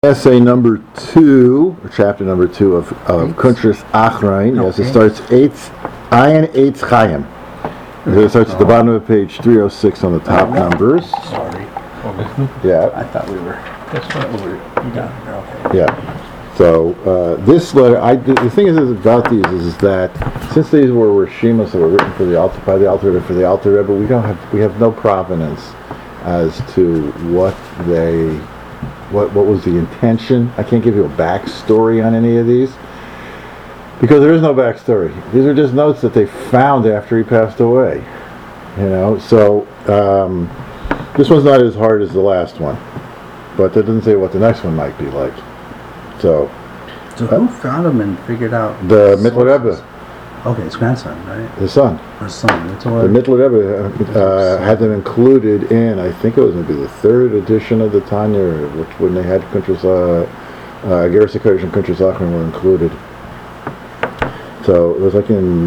Essay number 2, or chapter number 2 of Kuntres Achrein. Yes, it starts Ayin Eitz Chaim. It starts at the bottom of page 306 on the top numbers. Sorry. Yeah. I thought we were. That's what we were. You got it. Okay. Yeah. So this letter, the thing is about these is that since these were Rishimas that were written for the by the Alter Rebbe for the Alter Rebbe, we have no provenance as to what was the intention. I can't give you a backstory on any of these because there is no backstory. These are just notes that they found after he passed away. You know, so this one's not as hard as the last one, but that doesn't say what the next one might be like. So who found him and figured out the Mittler Rebbe? Okay, his grandson, right? His son. His son. That's all. The Mittler Rebbe had them included in, I think it was maybe the 3rd edition of the Tanya, which when they had Kuntres Geras HaKodesh and Kuntres Achrein were included. So it was like in,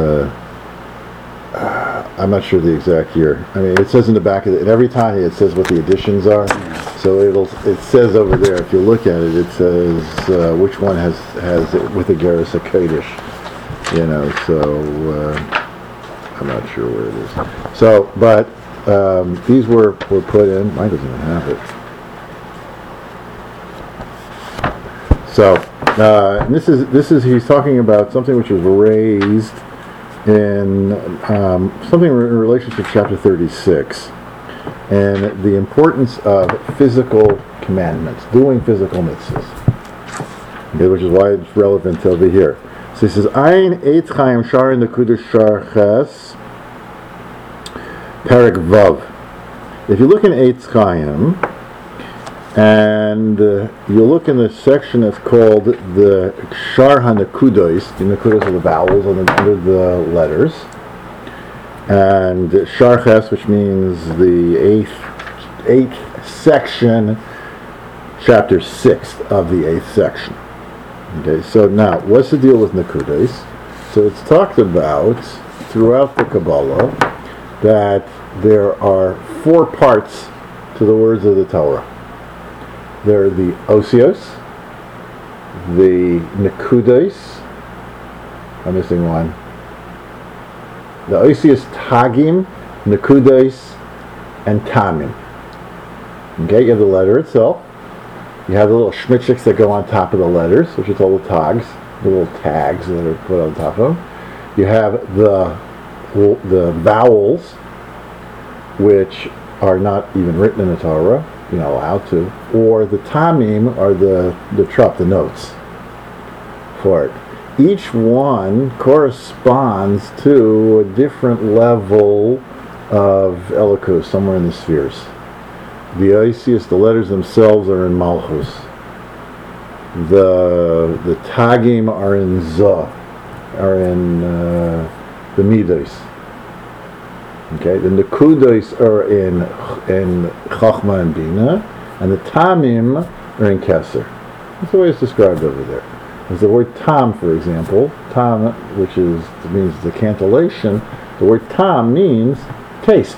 I'm not sure the exact year. I mean, it says in the back of it, every Tanya it says what the editions are. Yeah. So it says over there, if you look at it, it says which one has it with the Geras HaKodesh. You know, so I'm not sure where it is. So, but these were put in. Mine doesn't even have it. So, this is he's talking about something which was raised in something in relationship to chapter 36, and the importance of physical commandments, doing physical mitzvahs, okay, which is why it's relevant over here. So he says, Ayin Eitz Chaim Shar Nekuda Shar Ches Perek Vav. If you look in Eitz Chaim, and you look in the section that's called the Shar HaNekudos, the Nekudos are the vowels under the letters, and Shar Ches, which means the eighth section, chapter 6 of the 8th section. Okay, so now, what's the deal with Nekudos? So it's talked about throughout the Kabbalah that there are 4 parts to the words of the Torah. There are the Osios, the Nekudos, I'm missing one, the Osios Tagim, Nekudos, and Tamim. Okay, you have the letter itself. You have the little schmitchiks that go on top of the letters, which are called the tags, the little tags that are put on top of them. You have the vowels, which are not even written in the Torah, you're not allowed to, or the tamim are the trup, the notes for it. Each one corresponds to a different level of Elokus, somewhere in the spheres. The Osios, the letters themselves are in Malchus. The Tagim are in Zah, are in the Midos. Okay, the Nekudos are in Chachma and Bina, and the Tamim are in Keser. That's the way it's described over there. There's the word Tam, for example, Tam, which means the cantillation. The word Tam means taste.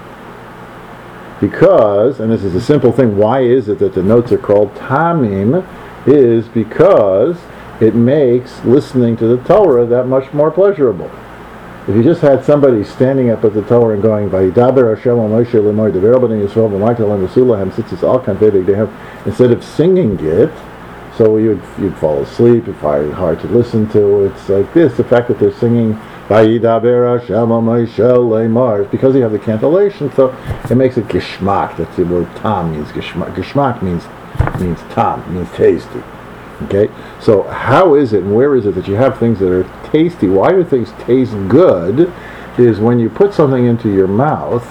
Because, and this is a simple thing, why is it that the notes are called Tamim? Is because it makes listening to the Torah that much more pleasurable. If you just had somebody standing up at the Torah and going, Vayidaber Hashem al Moshe lemor dever b'nei Yisrael v'marta lem v'sulahem tzitzis al kanfei b'gdeihem, instead of singing it, so you'd fall asleep, you'd find it hard to listen to. It's like this, the fact that they're singing Vayidaber Hashem al Moshe lemor, because you have the cantillation, so it makes it gishmak. That's the word tam means gishmak. Gishmak means tam, means tasty. Okay, so how is it and where is it that you have things that are tasty? Why do things taste good? Is when you put something into your mouth,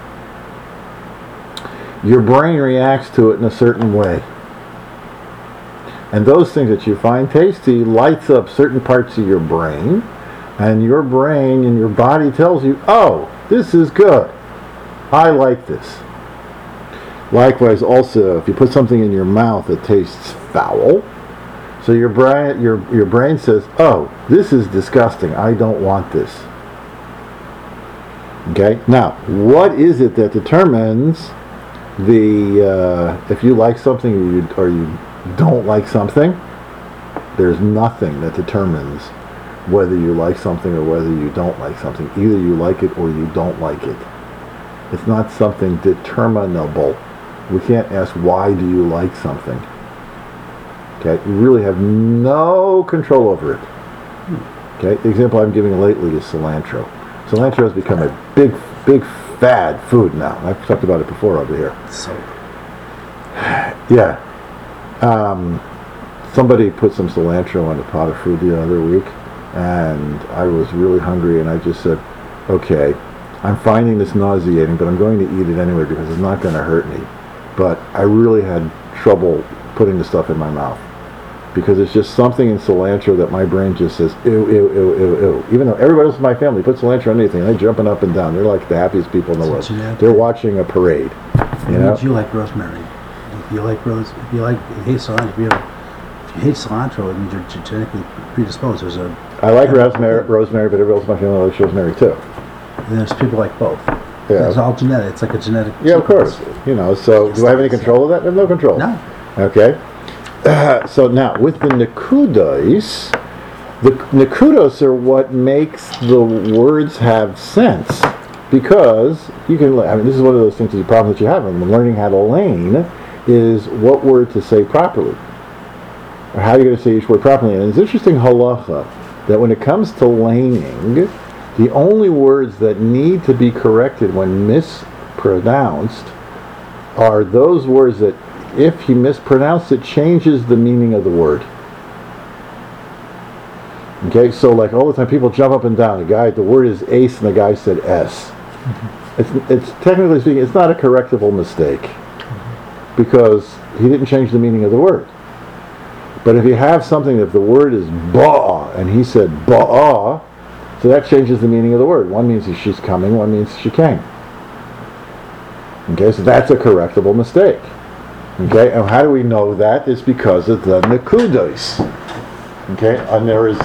your brain reacts to it in a certain way. And those things that you find tasty lights up certain parts of your brain, and your brain and your body tells you, oh, this is good. I like this. Likewise, also, if you put something in your mouth that tastes foul, so your brain says, oh, this is disgusting. I don't want this. Okay? Now, what is it that determines if you like something or you don't like something, there's nothing that determines whether you like something or whether you don't like something. Either you like it or you don't like it. It's not something determinable. We can't ask, why do you like something? Okay, you really have no control over it. Okay, the example I'm giving lately is cilantro. Cilantro has become a big fad food now. I've talked about it before over here. So, Yeah. Somebody put some cilantro on a pot of food the other week, and I was really hungry, and I just said, okay, I'm finding this nauseating, but I'm going to eat it anyway because it's not going to hurt me. But I really had trouble putting the stuff in my mouth because it's just something in cilantro that my brain just says, ew, ew, ew, ew, ew. Even though everybody else in my family puts cilantro on anything, they're jumping up and down. They're like the happiest people in the world. They're watching a parade. You know? do you like rosemary? If you like you hate cilantro, if you hate cilantro, it means you're genetically predisposed. I like rosemary, but everybody else in my family likes rosemary too. There's people like both. Yeah. It's all genetic. It's like a genetic. Yeah, of course. You know, so do I have any control of that? I have no control. No. Okay. So now, with the nakudos, the nakudos are what makes the words have sense. Because you can, this is one of those things, the problem that you have when learning how to lane is what word to say properly. Or how you're going to say each word properly. And it's interesting halacha that when it comes to laning, the only words that need to be corrected when mispronounced are those words that, if he mispronounced it, changes the meaning of the word. Okay, so like all the time people jump up and down. The word is ace and the guy said S. It's technically speaking, it's not a correctable mistake because he didn't change the meaning of the word. But if you have something, if the word is ba'a and he said ba'a, so that changes the meaning of the word. One means she's coming, one means she came. Okay, so that's a correctable mistake. Okay, and how do we know that? It's because of the nakudos. Okay, and there's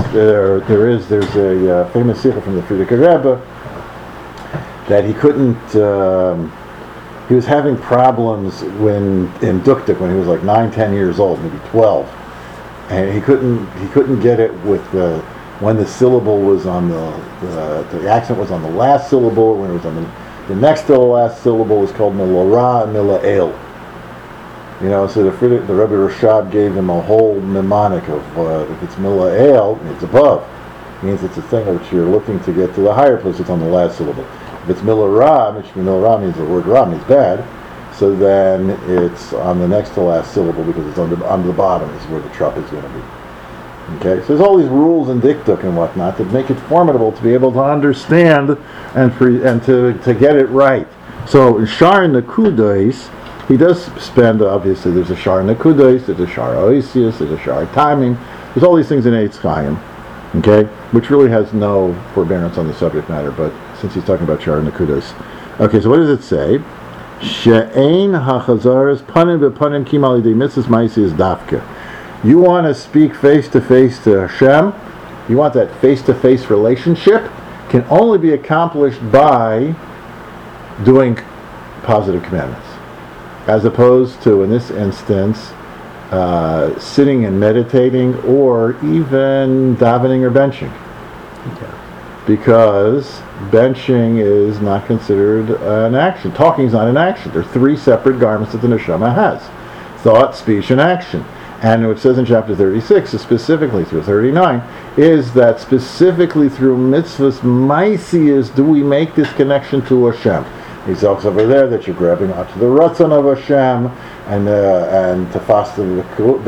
a famous sikha from the Frierdiker Rebbe that he couldn't. He was having problems in Duktuk when he was like 9-10 years old, maybe 12, and he couldn't get it with when the syllable was on the accent was on the last syllable, when it was on the next to the last syllable was called milah and milah. You know, so the Rebbe Rashab gave him a whole mnemonic of if it's milah, it's above. It means it's a thing which you're looking to get to the higher place. It's on the last syllable. If it's milah, which milah means the word ra means bad, so then it's on the next to last syllable because it's on the bottom is where the trup is going to be. Okay, so there's all these rules and diktuk and whatnot that make it formidable to be able to understand and to get it right. So in Shar Nakudos, he does spend, obviously, there's a Shar Nakudos, there's a Shar Oisius, there's a Shar Timing, there's all these things in Eitz Chaim, okay, which really has no forbearance on the subject matter, but since he's talking about Shar Nakudos. Okay, so what does it say? She'ein hachazaras panim bepanim kim al yidei mitzvahs ma'isi is dafka. You want to speak face-to-face to Hashem, you want that face-to-face relationship, can only be accomplished by doing positive commandments. As opposed to, in this instance, sitting and meditating or even davening or benching. Okay. Because benching is not considered an action. Talking is not an action. There are three separate garments that the neshama has. Thought, speech, and action. And what it says in chapter 36, is specifically through 39, is that specifically through mitzvahs maisiyas do we make this connection to Hashem. He talks over there that you're grabbing onto the ratzon of Hashem and tafas the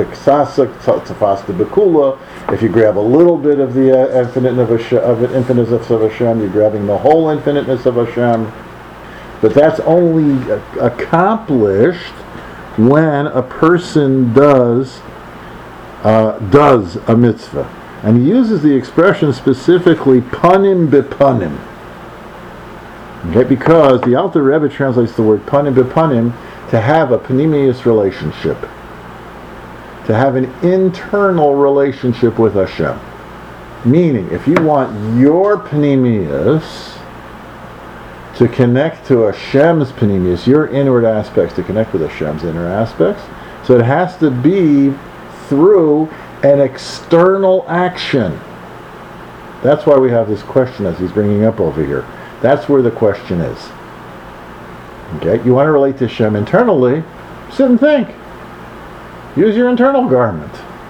bekula. If you grab a little bit of the infiniteness of Hashem, you're grabbing the whole infiniteness of Hashem. But that's only accomplished when a person does a mitzvah. And he uses the expression specifically panim bepanim. Okay, because the Alter Rebbe translates the word panim bepanim to have a panimius relationship, to have an internal relationship with Hashem. Meaning, if you want your panimius to connect to Hashem's panimius, your inward aspects to connect with Hashem's inner aspects, So it has to be through an external action. That's why we have this question as he's bringing up over here. That's where the question is. Okay, you want to relate to Hashem internally, sit and think. Use your internal garment.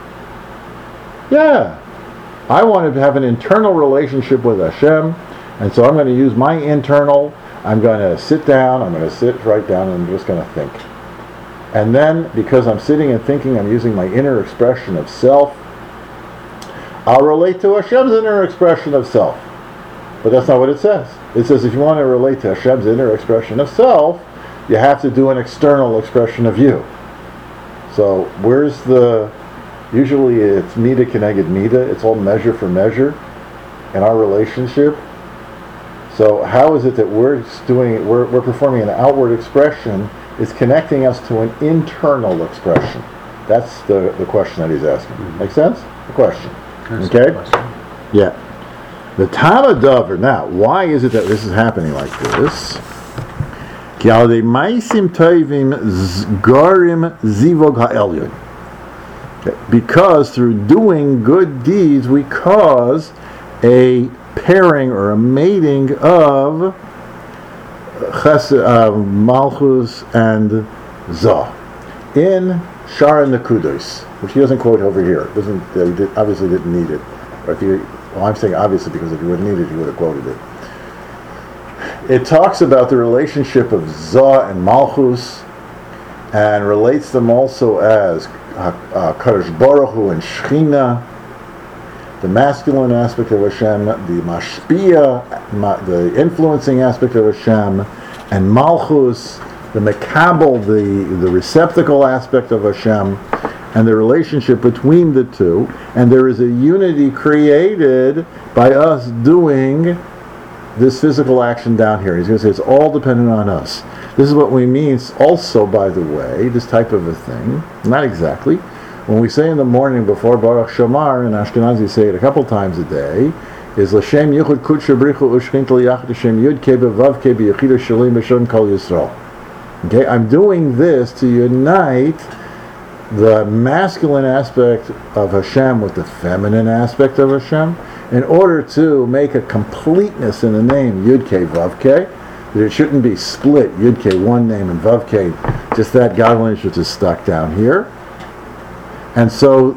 Yeah. I want to have an internal relationship with Hashem, and so I'm going to use my internal. I'm going to sit down, I'm going to sit right down, and I'm just going to think. And then, because I'm sitting and thinking, I'm using my inner expression of self, I'll relate to Hashem's inner expression of self. But that's not what it says. It says if you want to relate to Hashem's inner expression of self, you have to do an external expression of you. So where's the... Usually it's mida keneged mida. It's all measure for measure in our relationship. So how is it that we're performing an outward expression is connecting us to an internal expression? That's the question that he's asking. Make sense? The question. Okay? Yeah. The Tamadavar. Now, why is it that this is happening like this? Because through doing good deeds we cause a pairing or a mating of Malchus and Zah in Shara Nekudos, which he doesn't quote over here. He obviously didn't need it. I'm saying obviously because if he would have needed it, he would have quoted it. It talks about the relationship of Zah and Malchus and relates them also as Kadosh Baruch Hu and Shechina, the masculine aspect of Hashem, the mashpia, the influencing aspect of Hashem, and Malchus, the mekabel, the receptacle aspect of Hashem, and the relationship between the two. And there is a unity created by us doing this physical action down here. He's going to say it's all dependent on us. This is what we mean also, by the way, this type of a thing. Not exactly. When we say in the morning before Baruch Shamar, in Ashkenazi say it a couple times a day, is L'Shem Yichud Kudsha Brichu Ushchintel Yachad Hashem Yud Ke Bevav Ke B'Yechidah Shalim B'Shem Kol Yisrael. Okay, I'm doing this to unite the masculine aspect of Hashem with the feminine aspect of Hashem in order to make a completeness in the name Yud Ke Vav Ke. That it shouldn't be split, Yud Ke one name and Vav Ke, just that godliness which is stuck down here. And so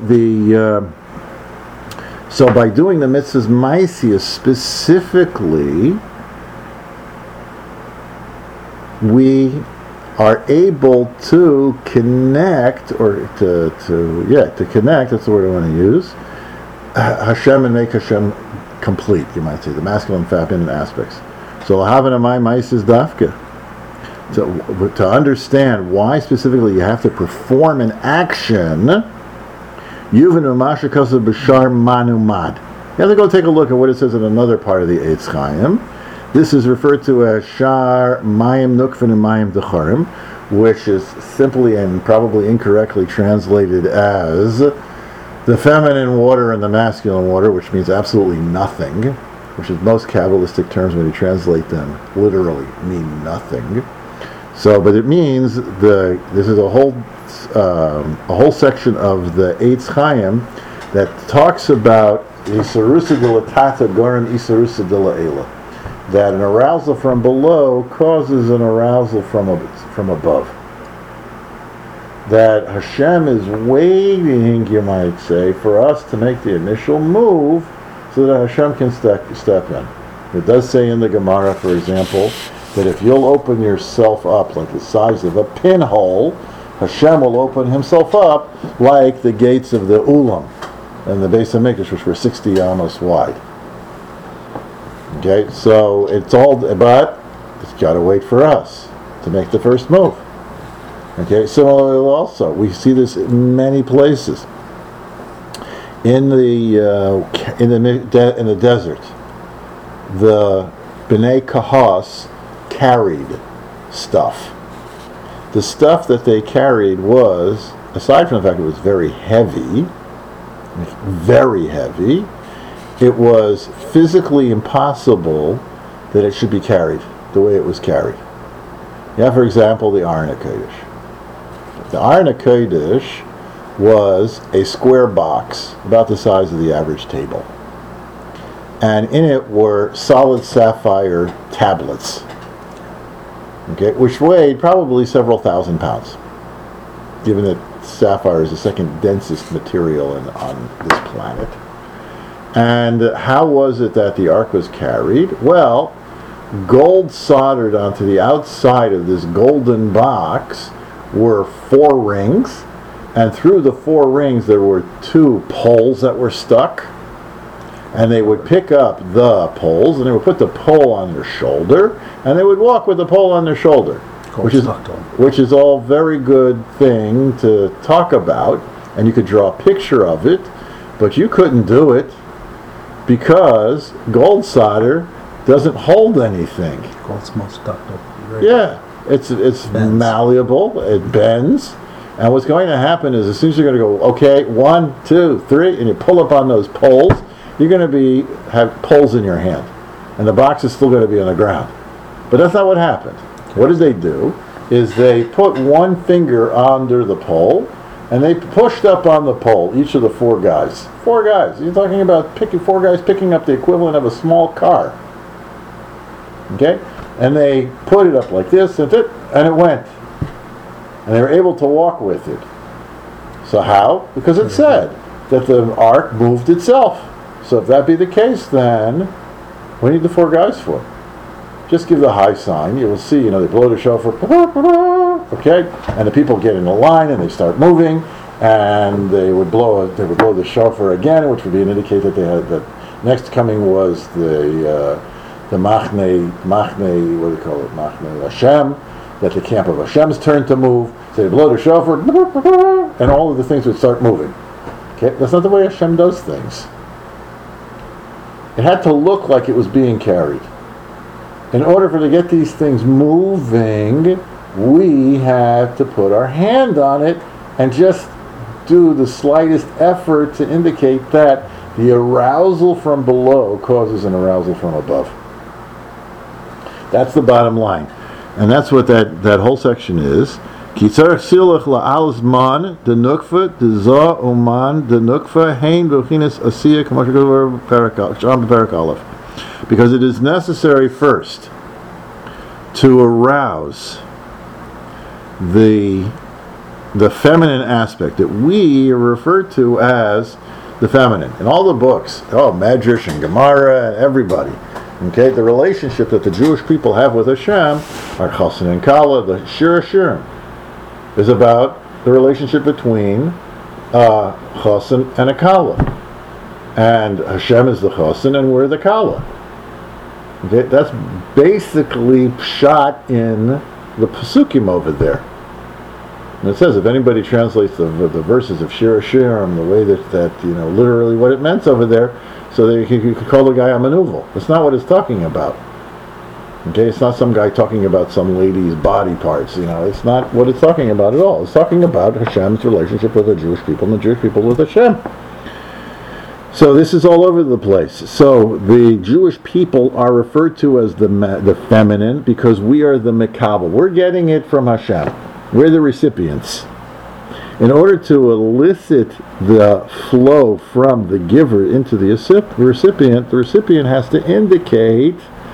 so by doing the mitzvahs Maisius specifically, we are able to connect, or to connect, that's the word I want to use, Hashem, and make Hashem complete, you might say, the masculine and feminine aspects. So Lahavanamai Maisis Dafka. To understand why specifically you have to perform an action, Yuvin Umasha Kosa Bashar Manumad. You have to go take a look at what it says in another part of the Eitz Chaim. This is referred to as Shar Mayim Nukvin and Mayim Decharim, which is simply and probably incorrectly translated as the feminine water and the masculine water, which means absolutely nothing, which is most Kabbalistic terms when you translate them literally mean nothing. So, but it means this is a whole section of the Eitz Chaim that talks about Isarusa de la Tata Gorim Isarusa de la Ela, that an arousal from below causes an arousal from above. That Hashem is waiting, you might say, for us to make the initial move so that Hashem can step in. It does say in the Gemara, for example, that if you'll open yourself up like the size of a pinhole, Hashem will open himself up like the gates of the Ulam and the Beis HaMikdash, which were 60 amos wide. Okay, so but it's got to wait for us to make the first move. Okay, similarly also, we see this in many places. In the desert, the Bnei Kahas carried stuff. The stuff that they carried was, aside from the fact it was very heavy, it was physically impossible that it should be carried the way it was carried. Yeah, for example, the Aron HaKodesh. The Aron HaKodesh was a square box about the size of the average table. And in it were solid sapphire tablets, okay, which weighed probably several thousand pounds, given that sapphire is the second densest material on this planet. And how was it that the ark was carried? Well, gold soldered onto the outside of this golden box were 4 rings, and through the 4 rings there were 2 poles that were stuck, and they would pick up the poles and they would put the pole on their shoulder, and they would walk with the pole on their shoulder, which is all very good thing to talk about, and you could draw a picture of it, but you couldn't do it because gold solder doesn't hold anything. Gold's most ductile. Yeah, it's malleable, it bends, and what's going to happen is as soon as you're going to go, okay, 1, 2, 3, and you pull up on those poles, you're going to have poles in your hand, and the box is still going to be on the ground. But that's not what happened. Okay. What did they do is they put 1 finger under the pole, and they pushed up on the pole, each of the 4 guys. 4 guys. You're talking about 4 guys picking up the equivalent of a small car. Okay? And they put it up like this, and it went. And they were able to walk with it. So how? Because it said that the ark moved itself. So if that be the case, then what do you need the 4 guys for? Just give the high sign. You will see, they blow the shofar, okay? And the people get in a line and they start moving, and they would blow the shofar again, which would be an indicator that next coming was the Machne, what do they call it? Machne Hashem, that the camp of Hashem's turn to move. So they blow the shofar, and all of the things would start moving. Okay, that's not the way Hashem does things. It had to look like it was being carried. In order for to get these things moving, we had to put our hand on it and just do the slightest effort to indicate that the arousal from below causes an arousal from above. That's the bottom line. And that's what that whole section is. Kitzar silach la'alzman de nukva de za uman de nukva hein v'chinas asiya k'mashakavar perak aleph. Because it is necessary first to arouse the feminine aspect that we refer to as the feminine. In all the books, Medrash and Gemara and everybody, okay, the relationship that the Jewish people have with Hashem, our Chassan and Kala, the Shir Hashirim, is about the relationship between Chassan and a Kala. And Hashem is the Chassan and we're the Kala. Okay, that's basically shot in the Pesukim over there. And it says, if anybody translates the verses of Shir Hashirim the way that literally what it meant over there, so that you could call the guy a manuval. That's not what it's talking about. Okay, it's not some guy talking about some lady's body parts. It's not what it's talking about at all. It's talking about Hashem's relationship with the Jewish people and the Jewish people with Hashem. So this is all over the place. So the Jewish people are referred to as the feminine because we are the mekabel. We're getting it from Hashem. We're the recipients. In order to elicit the flow from the giver into the recipient has to indicate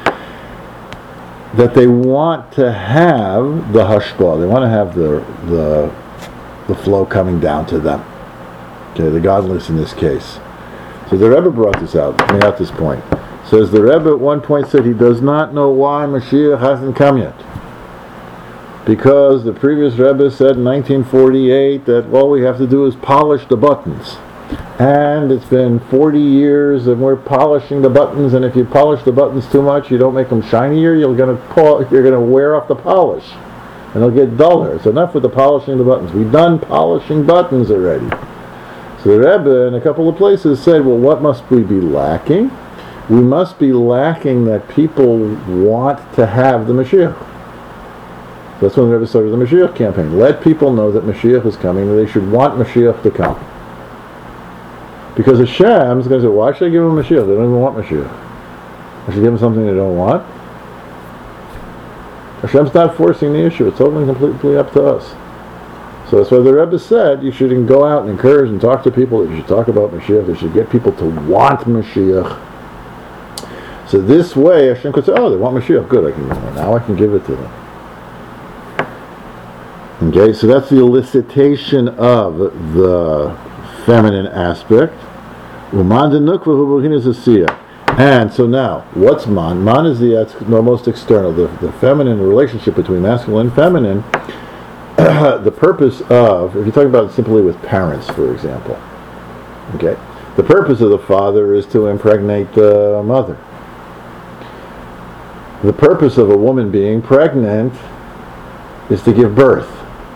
that they want to have the hashpah. They want to have the flow coming down to them. Okay, the godless in this case. So the Rebbe brought this out, at this point. Says the Rebbe at one point said he does not know why Mashiach hasn't come yet. Because the previous Rebbe said in 1948 that all we have to do is polish the buttons. And it's been 40 years and we're polishing the buttons, and if you polish the buttons too much, you don't make them shinier, you're going to wear off the polish. And they'll get duller. It's enough with the polishing the buttons. We've done polishing buttons already. So the Rebbe in a couple of places said, well, what must we be lacking? We must be lacking that people want to have the Mashiach. That's when the Rebbe started the Mashiach campaign. Let people know that Mashiach is coming, and they should want Mashiach to come. Because Hashem is going to say, why should I give them Mashiach? They don't even want Mashiach. I should give them something they don't want. Hashem's not forcing the issue. It's totally completely up to us. So that's why the Rebbe said you should go out and encourage and talk to people, that you should talk about Mashiach, you should get people to want Mashiach. So this way Hashem could say, oh, they want Mashiach, good, now I can give it to them. Okay, so that's the elicitation of the feminine aspect. And so now, what's man? Man is the most external, the feminine relationship between masculine and feminine. The purpose of, if you're talking about it simply with parents, for example, okay, the purpose of the father is to impregnate the mother. The purpose of a woman being pregnant is to give birth.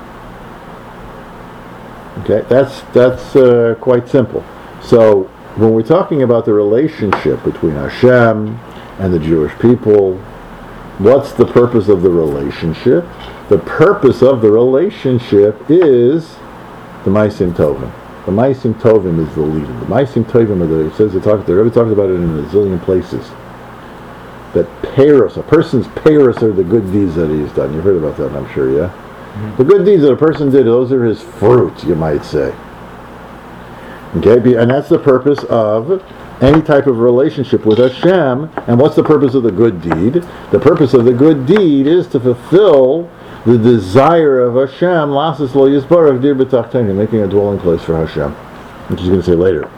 Okay, that's quite simple. So when we're talking about the relationship between Hashem and the Jewish people, what's the purpose of the relationship? The purpose of the relationship is the Maisim Tovim. The Maisim Tovim is the leader. The Maisim Tovim the Rebbe talks about it in a zillion places. That peiros, a person's peiros are the good deeds that he's done. You've heard about that, I'm sure, yeah? Mm-hmm. The good deeds that a person did, those are his fruit, you might say. Okay, and that's the purpose of any type of relationship with Hashem. And what's the purpose of the good deed? The purpose of the good deed is to fulfill the desire of Hashem, Lasas lo yisbarach dir b'tachtonim, making a dwelling place for Hashem, which he's going to say later.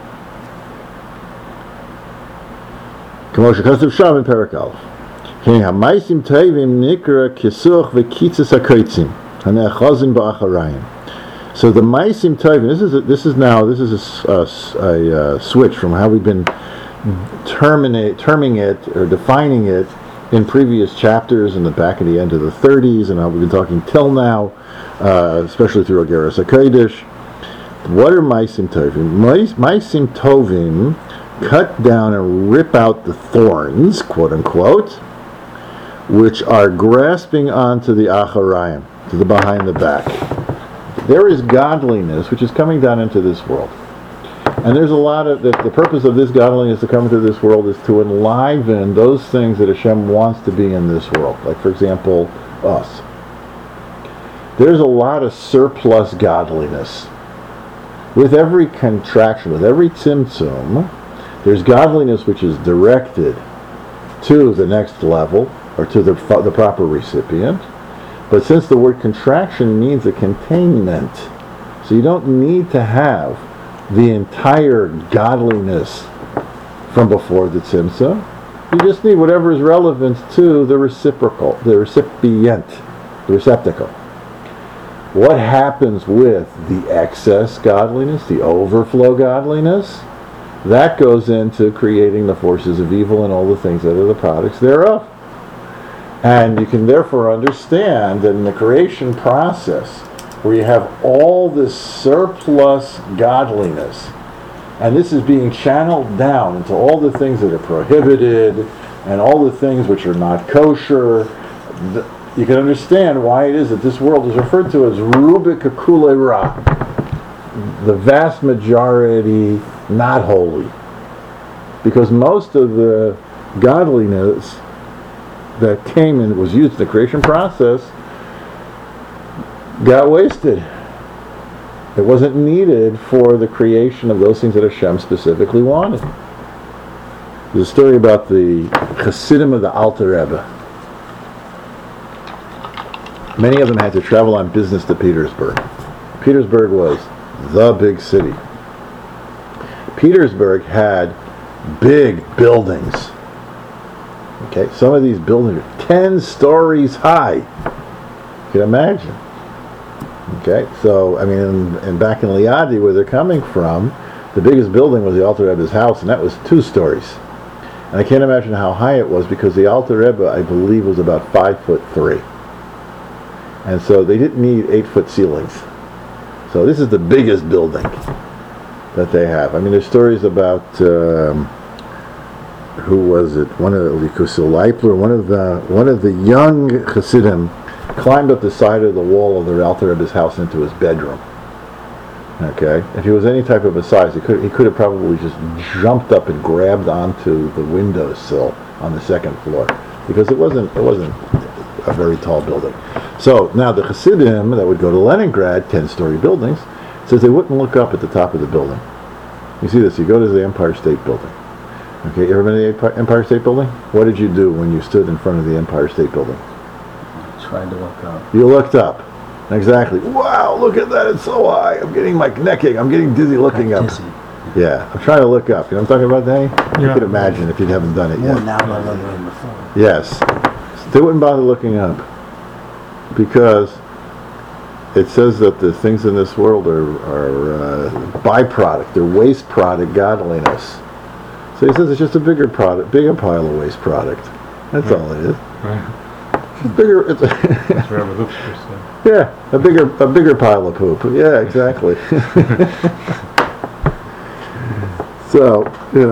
K'moshe Chasav Sham in Perek Aleph. K'nei ha'maisim tovim nikra kisuch v'kitzas ha'koitzim ha'ne'achazim ba'acharayim. So the Maisim Tovim, this is a switch from how we've been terming it or defining it in previous chapters in the back at the end of the 30s, and how we've been talking till now, especially through Ageras HaKodesh. What are Maisim Tovim? Maisim Tovim cut down and rip out the thorns, quote unquote, which are grasping onto the Acharayim, to the behind the back. There is godliness which is coming down into this world. And there's a lot of, the purpose of this godliness to come into this world is to enliven those things that Hashem wants to be in this world. Like, for example, us. There's a lot of surplus godliness. With every contraction, with every tzimtzum, there's godliness which is directed to the next level, or to the proper recipient. But since the word contraction means a containment, so you don't need to have the entire godliness from before the tzimtzum. You just need whatever is relevant to the reciprocal, the recipient, the receptacle. What happens with the excess godliness, the overflow godliness? That goes into creating the forces of evil and all the things that are the products thereof. And you can therefore understand that in the creation process, where you have all this surplus godliness, and this is being channeled down into all the things that are prohibited, and all the things which are not kosher, you can understand why it is that this world is referred to as Rubik Kule Ra, the vast majority not holy. Because most of the godliness that came and was used in the creation process got wasted. It wasn't needed for the creation of those things that Hashem specifically wanted. There's a story about the Hasidim of the Alter Rebbe. Many of them had to travel on business to Petersburg. Petersburg was the big city. Petersburg had big buildings. Okay, some of these buildings are 10 stories high. You can imagine. Okay, so, I mean, and back in Liadi, where they're coming from, the biggest building was the Alter Rebbe's house, and that was 2 stories. And I can't imagine how high it was, because the Alter Rebbe, I believe, was about 5'3". And so they didn't need 8-foot ceilings. So this is the biggest building that they have. I mean, there's stories about, who was it? One of Likusil Leipler, one of the young Hasidim climbed up the side of the wall of the Alter Rebbe's house into his bedroom. Okay, if he was any type of a size, he could have probably just jumped up and grabbed onto the windowsill on the second floor, because it wasn't a very tall building. So now the Hasidim that would go to Leningrad, 10-story buildings, says they wouldn't look up at the top of the building. You see this, you go to the Empire State Building. Okay, you ever been to the Empire State Building? What did you do when you stood in front of the Empire State Building? Tried to look up. You looked up. Exactly. Wow, look at that, it's so high. I'm getting my neck ache. I'm getting dizzy looking up. Dizzy. Yeah, I'm trying to look up. You know what I'm talking about, Danny? You could imagine if you haven't done it More yet. now than before. Yes. They wouldn't bother looking up because it says that the things in this world are byproduct, they're waste product godliness. So he says it's just a bigger pile of waste product. That's all it is. Right. It's bigger. It's That's what Ravolovsky said. yeah, a bigger pile of poop. Yeah, exactly. So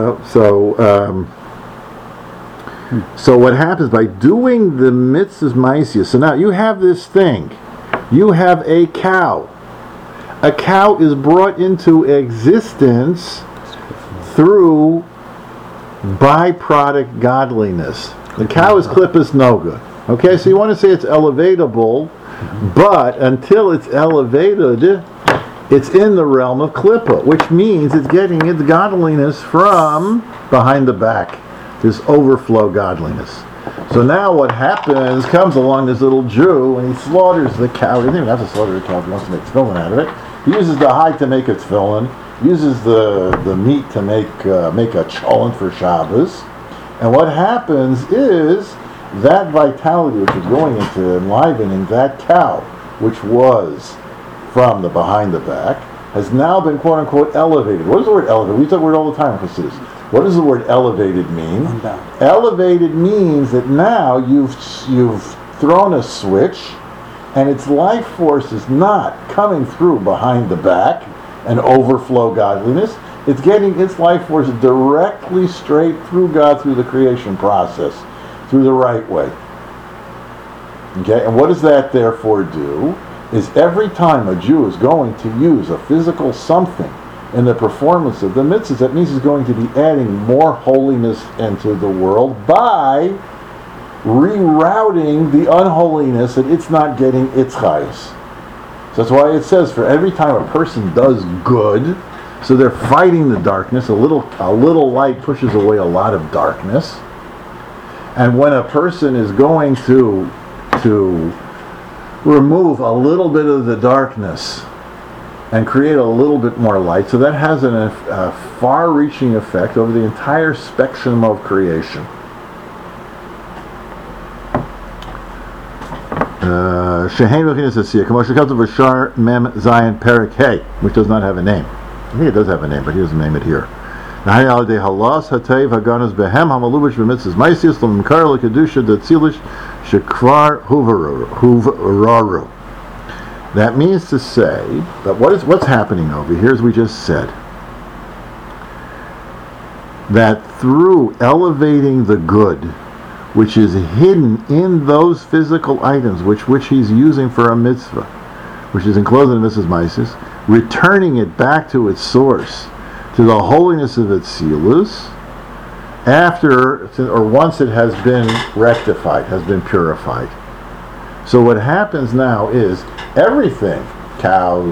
so what happens by doing the mitzvahs ma'asiyos? So now you have this thing. You have a cow. A cow is brought into existence through byproduct godliness. The cow is klippus noga. Okay, so you want to say it's elevatable, but until it's elevated, it's in the realm of klippa, which means it's getting its godliness from behind the back. This overflow godliness. So now what happens, comes along this little Jew and he slaughters the cow. He doesn't even have to slaughter the cow if he wants to make tefillin out of it. He uses the hide to make its tefillin, uses the meat to make a cholent for Shabbos. And what happens is that vitality which is going into enlivening that cow, which was from the behind the back, has now been quote unquote elevated. What is the word elevated? We use that word all the time in Chassidus. What does the word elevated mean? Unbound. Elevated means that now you've thrown a switch and its life force is not coming through behind the back and overflow godliness. It's getting its life force directly straight through God, through the creation process, through the right way. Okay, and what does that therefore do? Is every time a Jew is going to use a physical something in the performance of the mitzvahs, that means he's going to be adding more holiness into the world by rerouting the unholiness that it's not getting its chayes. So that's why it says for every time a person does good, so they're fighting the darkness, a little light pushes away a lot of darkness. And when a person is going to remove a little bit of the darkness and create a little bit more light, so that has a far-reaching effect over the entire spectrum of creation. Shehein V'chinas Asiyah, K'moshe K'ativ V'shar Mem Zayin Perek Hey, which does not have a name. I think it does have a name, but he doesn't name it here. Nahani al dei halas hatei v'ganos behem hamalubish b'mitzvahs ma'asiyos l'mkar l'kedusha d'tzilish shekvar huvraru. That means to say that what's happening over here, as we just said, that through elevating the good, which is hidden in those physical items which he's using for a mitzvah, which is enclosed in the mitzvah's ma'asis, returning it back to its source, to the holiness of its silus, after or once it has been rectified, has been purified. So what happens now is everything, cows,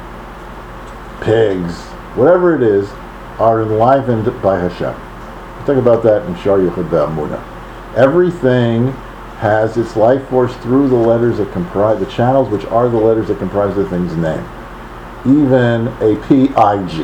pigs, whatever it is, are enlivened by Hashem. Think about that in Shar Yuchad Ba'amunah. Everything has its life force through the letters that comprise, the channels which are the letters that comprise the thing's name. Even a P-I-G.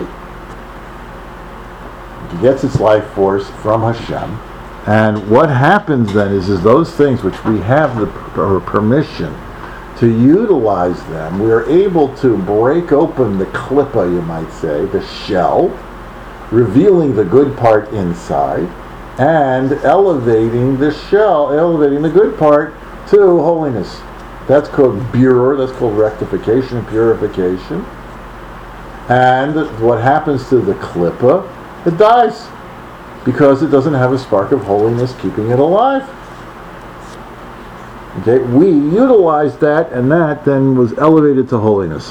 It gets its life force from Hashem. And what happens then is those things which we have the permission to utilize them, we are able to break open the klippa, you might say, the shell, revealing the good part inside, and elevating the shell, elevating the good part to holiness. That's called birur, that's called rectification and purification. And what happens to the klippa? It dies, because it doesn't have a spark of holiness keeping it alive. Okay, we utilized that, and that then was elevated to holiness.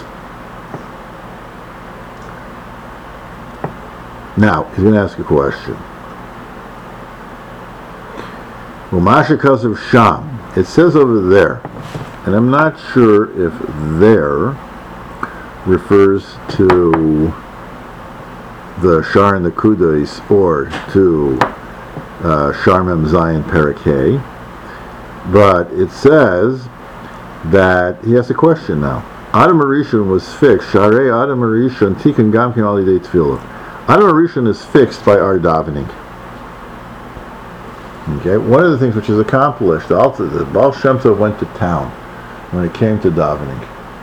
Now, he's going to ask a question. Umasha Kasav Sham, it says over there, and I'm not sure if there refers to the Shar and the Kudais or to Shar Mem Zayin Perek Hey, but it says that he has a question now. Adam Arishon was fixed. Sharei Adam Arishon Tikkun Gam Kim Al Yidei Tefillah. Adam Arishon is fixed by our davening. Okay, one of the things which is accomplished, the Baal Shem Tov went to town when it came to davening,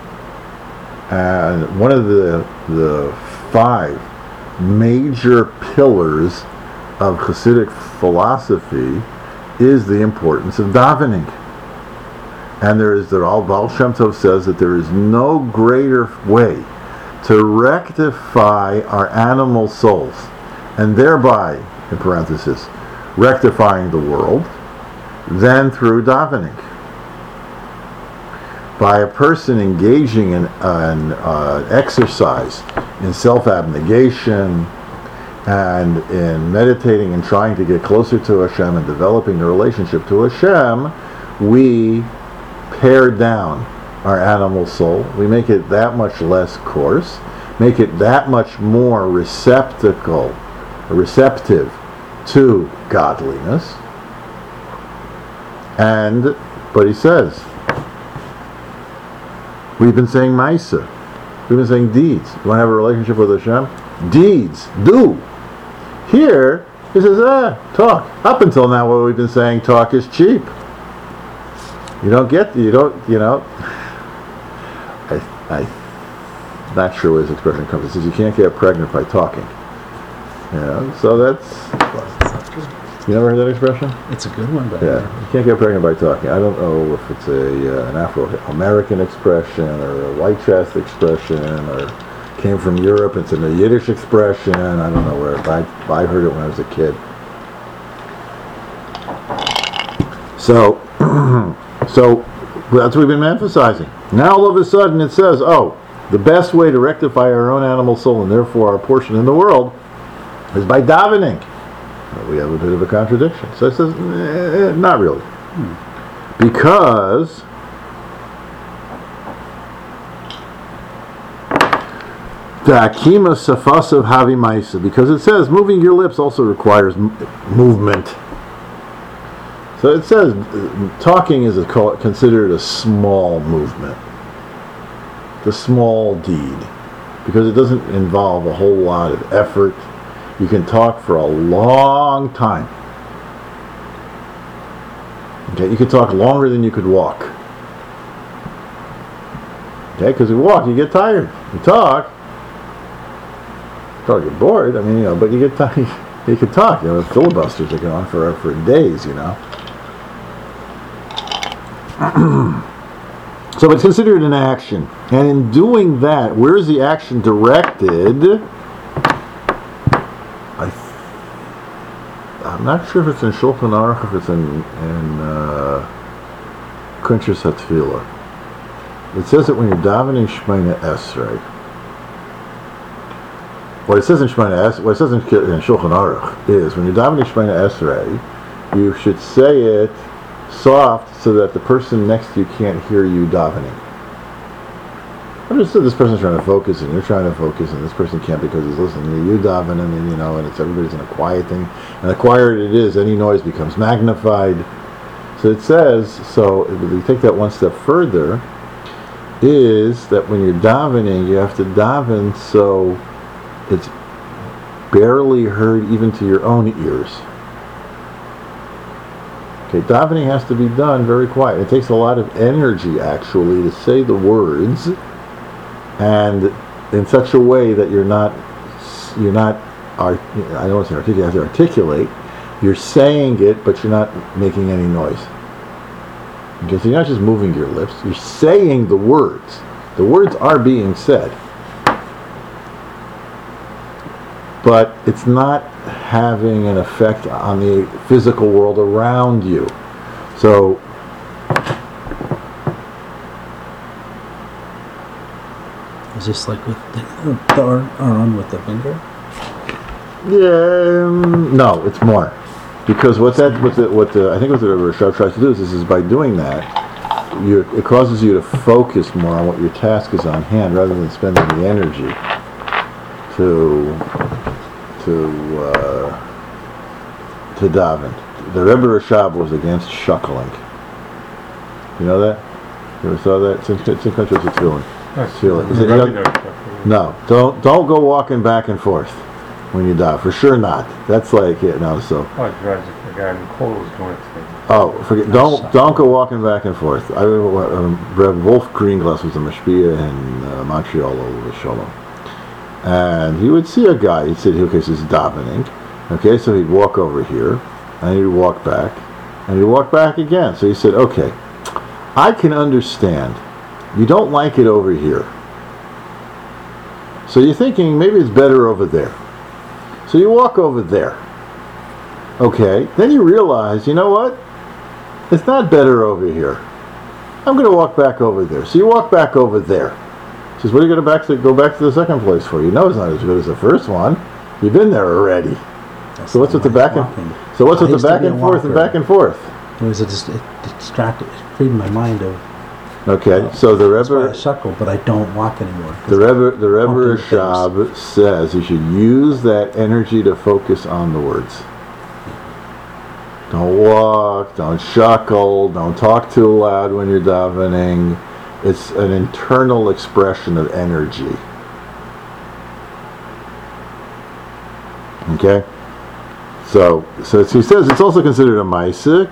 and one of the 5 major pillars of Hasidic philosophy is the importance of davening. And the Baal Shem Tov says that there is no greater way to rectify our animal souls, and thereby, in parenthesis, rectifying the world, than through davening. By a person engaging in exercise, in self-abnegation, and in meditating and trying to get closer to Hashem and developing a relationship to Hashem, we pare down our animal soul. We make it that much less coarse, make it that much more receptive to godliness. But he says, we've been saying Maisa, we've been saying deeds. You want to have a relationship with Hashem? Deeds, do. Here, he says, talk. Up until now, what we've been saying, talk is cheap. I'm not sure where this expression comes. It says you can't get pregnant by talking. So that's, you never heard that expression? It's a good one, but Yeah, you can't get pregnant by talking. I don't know if it's an Afro-American expression or a white chest expression or came from Europe. It's a Yiddish expression. I don't know where, but I heard it when I was a kid. So that's what we've been emphasizing. Now all of a sudden it says, the best way to rectify our own animal soul and therefore our portion in the world is by davening. We have a bit of a contradiction. So it says, not really. Because the Akima Safasav Havi Maisa, because it says moving your lips also requires movement. So it says talking is considered a small movement, the small deed, because it doesn't involve a whole lot of effort. You can talk for a long time. Okay, you could talk longer than you could walk. Okay, because you walk, you get tired. You talk, you probably get bored. But you get tired. You can talk. Filibusters that go on for days. So it's considered an action, and in doing that, where is the action directed? I'm not sure if it's in Shulchan Aruch, if it's in Kuntres HaTfilah. It says that when you're davening Shemona Esrei, what it says in Shulchan Aruch is when you're davening Shemona Esrei, you should say it soft so that the person next to you can't hear you davening. Understood, this person's trying to focus and you're trying to focus and this person can't because he's listening to you davening and it's everybody's in a quiet thing. And the quieter it is, any noise becomes magnified. So it says, so if you take that one step further, is that when you're davening, you have to daven so it's barely heard even to your own ears. Okay, davening has to be done very quiet. It takes a lot of energy, actually, to say the words, and in such a way that you're not, I don't want to say articulate, you have to articulate. You're saying it, but you're not making any noise. Okay, so you're not just moving your lips, you're saying the words. The words are being said. But it's not having an effect on the physical world around you. So, is this like with the arm with the finger? yeah, no, it's more. Because I think what the Rashab tries to do is by doing that, it causes you to focus more on what your task is on hand rather than spending the energy to daven. The Rebbe Rashab was against shuckling. You know that? You ever saw that? It's in Country of Tefillin. No, don't go walking back and forth when you daven. For sure not. That's like it. No, so. Oh, it drives the guy in the cold was doing it. Oh, forget! Don't go walking back and forth. I remember Rev Wolf Greenglass was a mashpia in Montreal over Shalom, and he would see a guy. He'd say, "Okay, this is davening." Okay, so he'd walk over here, and he'd walk back, and he'd walk back again. So he said, "Okay, I can understand. You don't like it over here, so you're thinking maybe it's better over there. So you walk over there. Okay, then you realize, you know what? It's not better over here. I'm going to walk back over there. So you walk back over there. He says, what are you going to go back to the second place for? You know it's not as good as the first one. You've been there already. That's So what's with the back and forth and back and forth? It was it distracted, it freed my mind of. Okay, so the That's why I Rebbe, shuckle, but I don't walk anymore. the Rebbe Walking Rashab says you should use that energy to focus on the words. Don't walk, don't shuckle, don't talk too loud when you're davening. It's an internal expression of energy. Okay? So he says it's also considered a ma'aseh,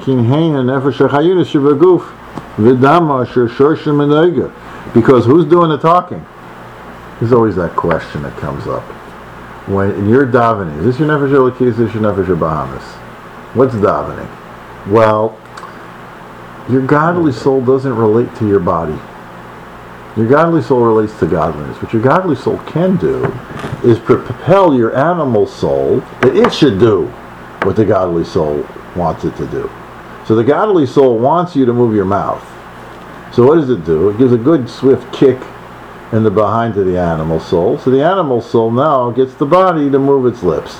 because who's doing the talking? There's always that question that comes up. When in your davening, is this your nefesh elokis, is this your nefesh Bahamas? What's davening? Well, your godly soul doesn't relate to your body. Your godly soul relates to godliness. What your godly soul can do is propel your animal soul that it should do what the godly soul wants it to do. So the godly soul wants you to move your mouth. So what does it do? It gives a good swift kick in the behind to the animal soul. So the animal soul now gets the body to move its lips.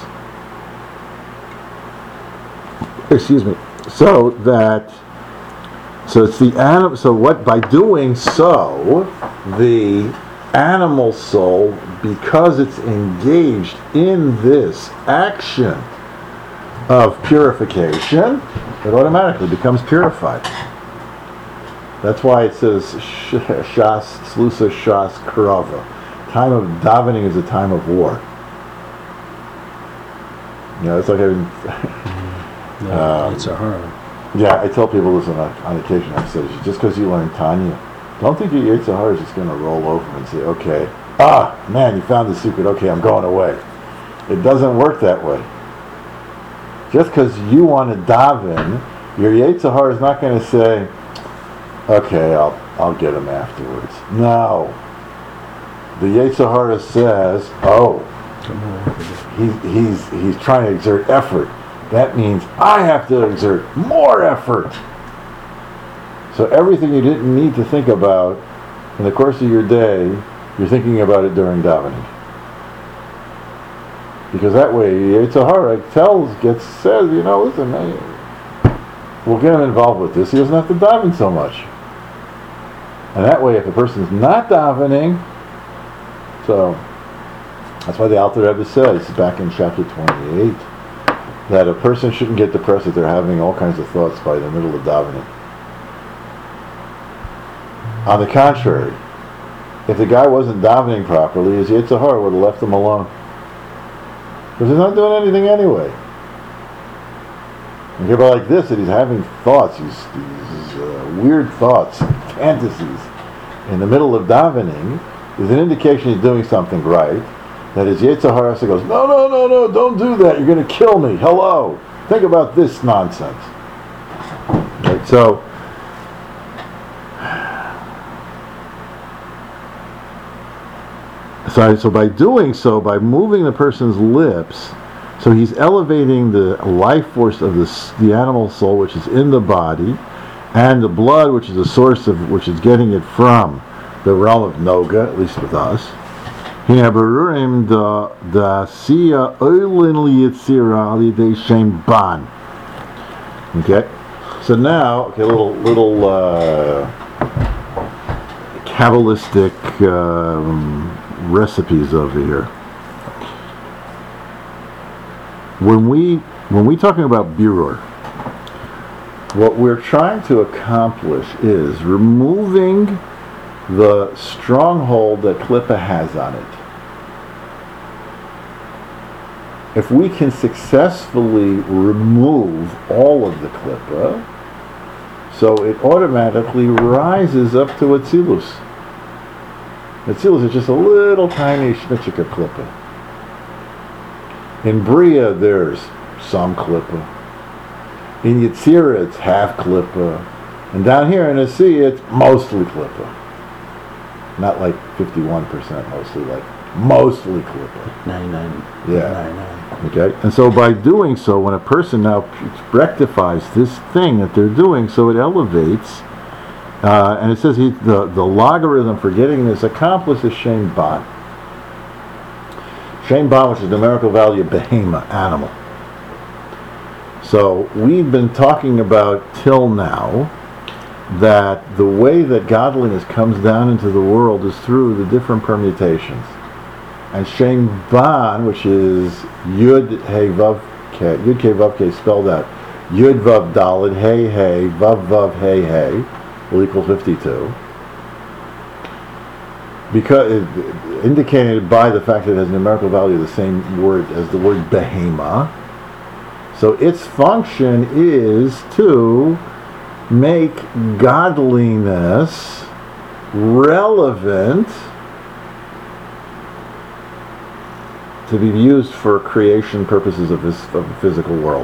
Excuse me. So it's the animal. So what? By doing so, the animal soul, because it's engaged in this action of purification, it automatically becomes purified. That's why it says Shas Slusa Shas Karava. Time of davening is a time of war. You know, it's like having. It's a horror. Yeah, I tell people this on occasion. I say, just because you learn Tanya, don't think your Yetzer Hara is just going to roll over and say, okay, man, you found the secret, okay, I'm going away. It doesn't work that way. Just because you want to daven, your Yetzer Hara is not going to say, okay, I'll get him afterwards. No. The Yetzer Hara says, he's trying to exert effort. That means I have to exert more effort. So everything you didn't need to think about in the course of your day, you're thinking about it during davening. Because that way, Yetzer Hara says, you know, listen, man, we'll get him involved with this. He doesn't have to daven so much. And that way, if a person's not davening, so that's why the Alter Rebbe says back in chapter 28, that a person shouldn't get depressed if they're having all kinds of thoughts by the middle of davening. On the contrary, if the guy wasn't davening properly, his Yetzer Hara would have left him alone. Because he's not doing anything anyway. And people like this, that he's having thoughts, these weird thoughts, fantasies, in the middle of davening, is an indication he's doing something right. That his Yetzer Hara goes, no, don't do that. You're going to kill me. Hello. Think about this nonsense. Right, so by doing so, by moving the person's lips, so he's elevating the life force of the animal soul, which is in the body, and the blood, which is the source of, which is getting it from the realm of Noga, at least with us. So by Okay, so now, okay, little Kabbalistic recipes over here. When we talking about birur, what we're trying to accomplish is removing the stronghold that Klippa has on it. If we can successfully remove all of the Klippa, so it automatically rises up to Atzilus. Atzilus is just a little tiny Shnichika Klippa. In Bria, there's some Klippa. In Yetzirah, it's half Klippa. And down here in the sea, it's mostly Klippa. Not like 51% mostly, like mostly Klippa. 99. Yeah. 99. Okay? And so by doing so, when a person now rectifies this thing that they're doing, so it elevates, and it says the logarithm for getting this accomplished is Shem Ban. Shem Ban, which is the numerical value of behema, animal. So we've been talking about till now that the way that godliness comes down into the world is through the different permutations. And Shem Ban, which is Yud Hey Vav K, Yud K Vav K spelled out, Yud Vav Daled Hey Hey Vav Vav Hey Hey will equal 52. Because indicated by the fact that it has a numerical value of the same word as the word behema. So its function is to make godliness relevant to be used for creation purposes of the physical world.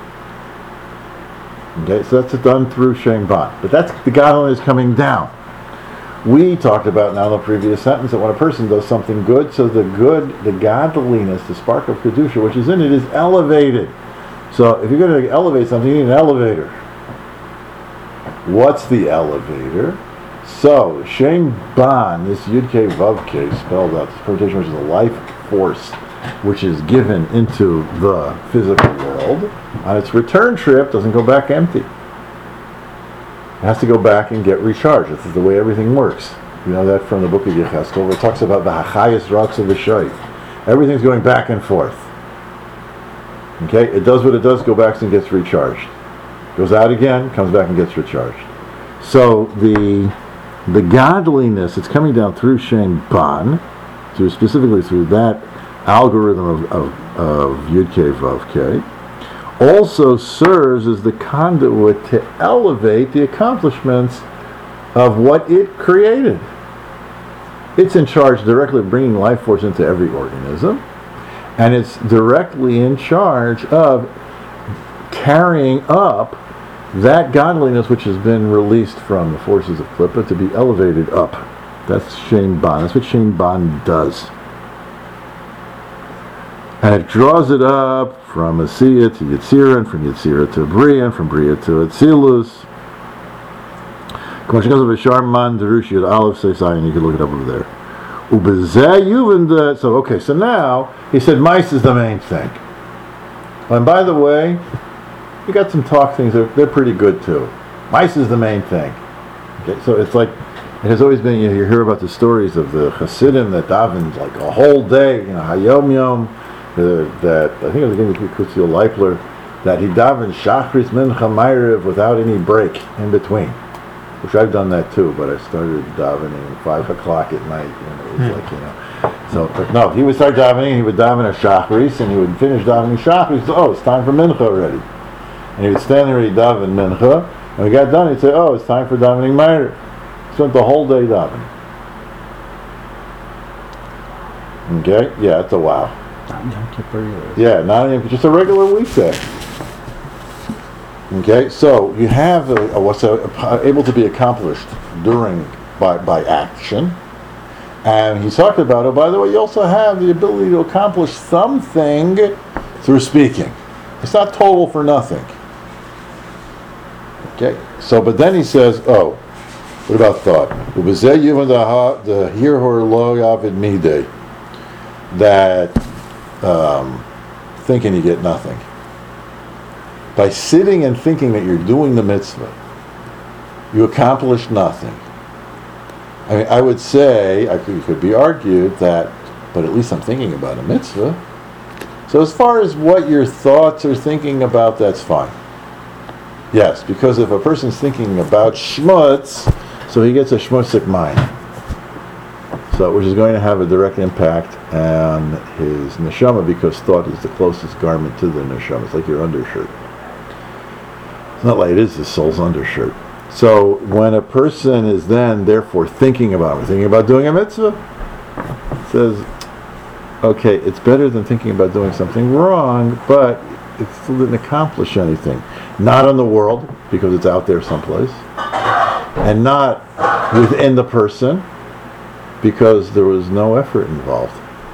Okay, so that's done through Shem Ban. But that's the godliness coming down. We talked about now in the previous sentence that when a person does something good, so the godliness, the spark of Kedusha, which is in it, is elevated. So if you're going to elevate something, you need an elevator. What's the elevator? So, Shem Ban, this Yud K Vav K spelled out, this permutation, which is a life force, which is given into the physical world, on its return trip, doesn't go back empty. It has to go back and get recharged. This is the way everything works. You know that from the book of Yechezkel, where it talks about the Hachayas Rocks of the Shoy. Everything's going back and forth. Okay, it does what it does, go back and gets recharged. Goes out again, comes back and gets recharged. So the godliness, it's coming down through Shem Ban, specifically through that algorithm of Yud K Vav K, also serves as the conduit to elevate the accomplishments of what it created. It's in charge directly of bringing life force into every organism, and it's directly in charge of carrying up that godliness which has been released from the forces of Klippa to be elevated up. That's Shem Ban. That's what Shem Ban does. And it draws it up from Asiya to Yetzirah, and from Yetzirah to Bria, and from Bria to Atzilus. And you can look it up over there. So now, he said, mice is the main thing. And by the way, you got some talk things, they're pretty good too. Mice is the main thing. Okay, so it's like, it has always been, you hear about the stories of the Hasidim that davened like a whole day, Hayom Yom, that, I think it was going to be Kutziel Leipler, that he davened Shachris Mincha Ma'ariv without any break in between. Which I've done that too, but I started davening at 5 o'clock at night, it was like, So, but no, he would start davening, he would daven a Shachris, and he would finish davening Shachris, oh, it's time for Mincha already. And he would stand there and he'd daven Mincha, and when he got done, he'd say, oh, it's time for davening Ma'ariv. Spent the whole day davening. Okay? Yeah, it's a wow. Not Yom Kippur either. Yeah, not even just a regular weekday. Okay, so you have what's able to be accomplished by action, and he's talking about, oh, by the way, you also have the ability to accomplish something through speaking. It's not total for nothing. Okay, so but then he says, oh, what about thought? That thinking you get nothing. By sitting and thinking that you're doing the mitzvah, you accomplish nothing. I mean, I would say, it could be argued that, but at least I'm thinking about a mitzvah. So as far as what your thoughts are thinking about, that's fine. Yes, because if a person's thinking about schmutz, so he gets a schmutzik mind. So, which is going to have a direct impact on his neshama, because thought is the closest garment to the neshama. It's like your undershirt. It's not like it is the soul's undershirt. So when a person is then therefore thinking about doing a mitzvah, it says, okay, it's better than thinking about doing something wrong, but it still didn't accomplish anything. Not in the world, because it's out there someplace, and not within the person, because there was no effort involved.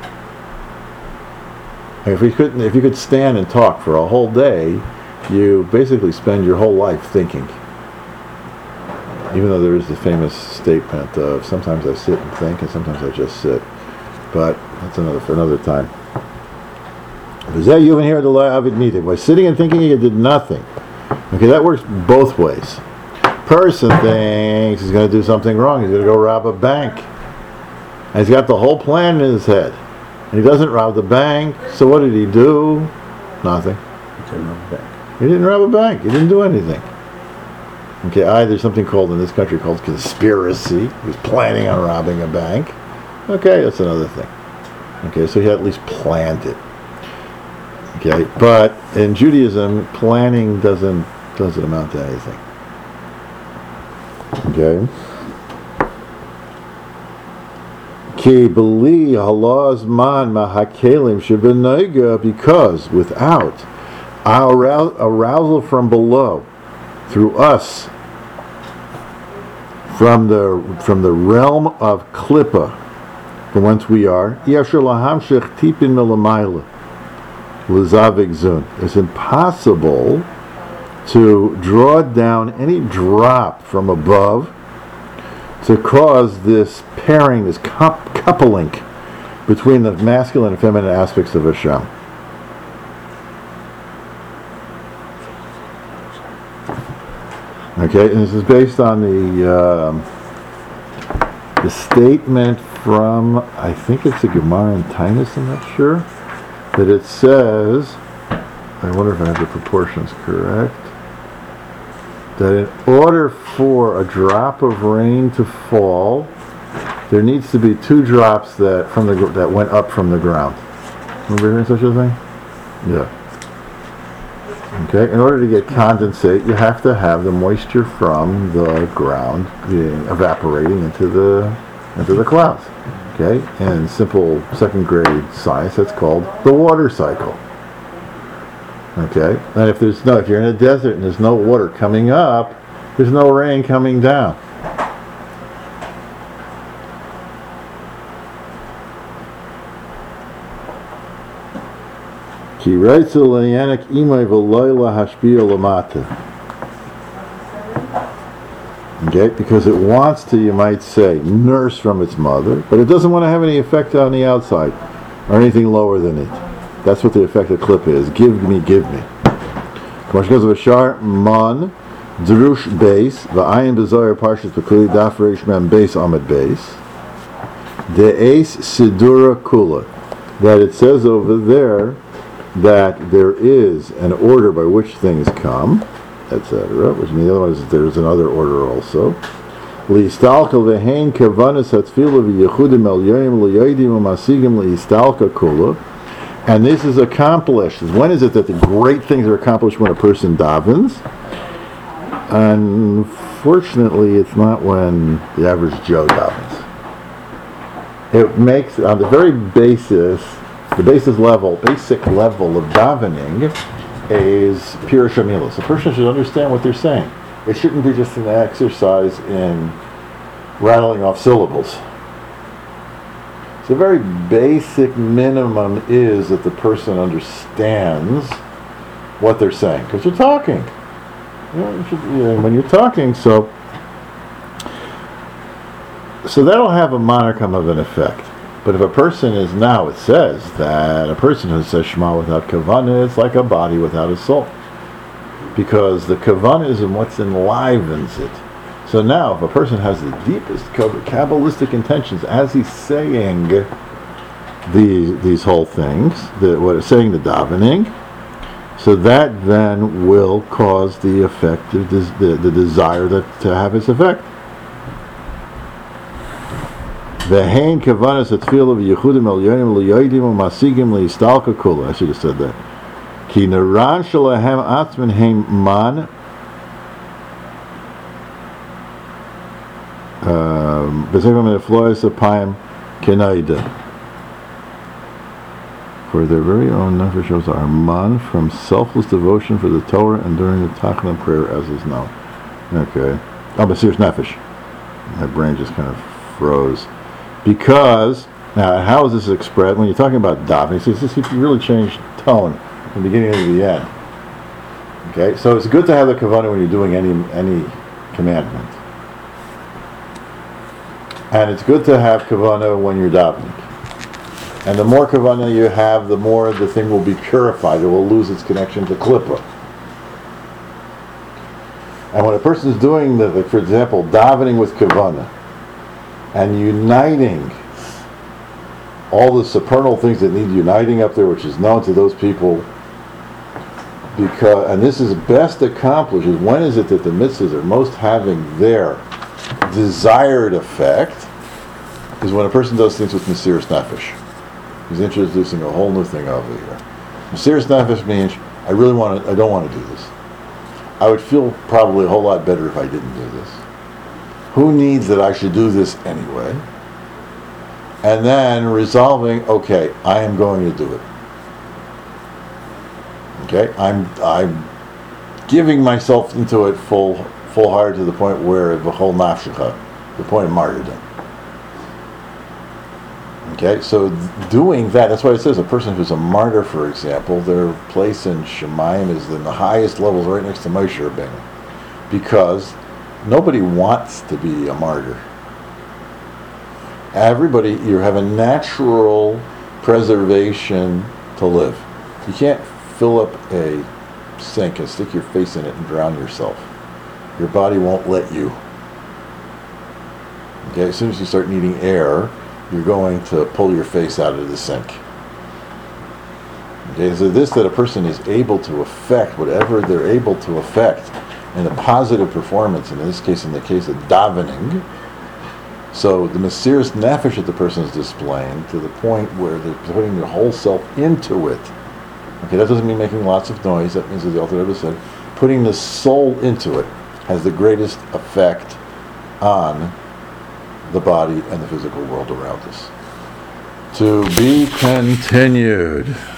If you could stand and talk for a whole day, you basically spend your whole life thinking. Even though there is the famous statement of sometimes I sit and think and sometimes I just sit. But that's for another time. You even hear the law of it needed. By sitting and thinking, you did nothing. Okay, that works both ways. Person thinks he's going to do something wrong. He's going to go rob a bank. And he's got the whole plan in his head. And he doesn't rob the bank. So what did he do? Nothing. He didn't rob a bank. He didn't rob a bank. He didn't do anything. Okay, there's something called in this country called conspiracy. He was planning on robbing a bank. Okay, that's another thing. Okay, so he at least planned it. Okay, but in Judaism, planning doesn't amount to anything. Okay. Ki b'li halaz man mahakelim shebenayga, because without our arousal from below, through us, from the realm of klippa, from whence we are, yasher lahamshech tipin milamayla l'zavig zun. It's impossible to draw down any drop from above to cause this pairing, this coupling between the masculine and feminine aspects of Hashem. Okay, and this is based on the statement from, I think it's a Gemara in Tainus, I'm not sure, that it says, I wonder if I have the proportions correct, that in order for a drop of rain to fall, there needs to be 2 drops that went up from the ground. Remember hearing such a thing? Yeah. Okay, in order to get condensate, you have to have the moisture from the ground evaporating into the clouds. Okay, and simple second grade science, that's called the water cycle. Okay, and if you're in a desert and there's no water coming up, there's no rain coming down. Ki writes Yanik imay v'loyla hashpia lamata. Okay, because it wants to, you might say, nurse from its mother, but it doesn't want to have any effect on the outside or anything lower than it. That's what the effect of klippa is. Give me, give me. Because of a shar man drush base v'ayin b'zoyer parshas b'kuli daf reish mem base amid base de'es sidura kula, that it says over there that there is an order by which things come, etc. Which means otherwise there's another order also. Li'istalka v'hein kavanas hatfila v'yechudim el yoyim l'yoydim u'masigim li'istalka kula. And this is accomplished. When is it that the great things are accomplished? When a person davens. Unfortunately, it's not when the average Joe davens. It makes, on the very basis level of davening is Pirush Hamilos. A person should understand what they're saying. It shouldn't be just an exercise in rattling off syllables. So the very basic minimum is that the person understands what they're saying, because you're talking. When you're talking, so that'll have a monicum of an effect. But if a person is now, it says that a person who says Shema without kavanah is like a body without a soul. because the kavanah is in what enlivens it. So now, if a person has the deepest Kabbalistic intentions as he's saying these whole things, what it's saying the davening, so that then will cause the effect, the desire to have its effect. V'hein kavanas atfilah v'yichudim elyonim l'yodim u'masigim l'istalka kula. I should have said that. Ki naran shalahem atzmin heim man b'zevim eflois apayim kenaida. For their very own nefeshos are man from selfless devotion for the Torah and during the Tachanun prayer as is known. Okay. Oh, but serious nefesh. My brain just kind of froze. Because, now how is this expressed? When you're talking about davening, you really change tone from the beginning to the end. Okay, so it's good to have the kavanah when you're doing any commandment. And it's good to have kavanah when you're davening. And the more kavanah you have, the more the thing will be purified. It will lose its connection to klippa. And when a person is doing, for example, davening with kavanah, and uniting all the supernal things that need uniting up there, which is known to those people, and this is best accomplished, when is it that the mitzvahs are most having their desired effect, is when a person does things with Mesiras Nefesh. He's introducing a whole new thing over here. Mesiras Nefesh means, I don't want to do this. I would feel probably a whole lot better if I didn't do this. Who needs that I should do this anyway? And then resolving, okay, I am going to do it. Okay, I'm giving myself into it full-hearted to the point where v'chol nafshecha, the point of martyrdom. Okay, so doing that, that's why it says a person who's a martyr, for example, their place in Shemayim is in the highest levels, right next to Moshe Rabbeinu, because nobody wants to be a martyr. Everybody, you have a natural preservation to live. You can't fill up a sink and stick your face in it and drown yourself. Your body won't let you. Okay, as soon as you start needing air, you're going to pull your face out of the sink. Okay, so that a person is able to affect whatever they're able to affect in a positive performance, in this case, in the case of davening. So the Mesiras Nefesh that the person is displaying to the point where they're putting their whole self into it. Okay, that doesn't mean making lots of noise. That means, as the Alter Rebbe said, putting the soul into it has the greatest effect on the body and the physical world around us. To be continued.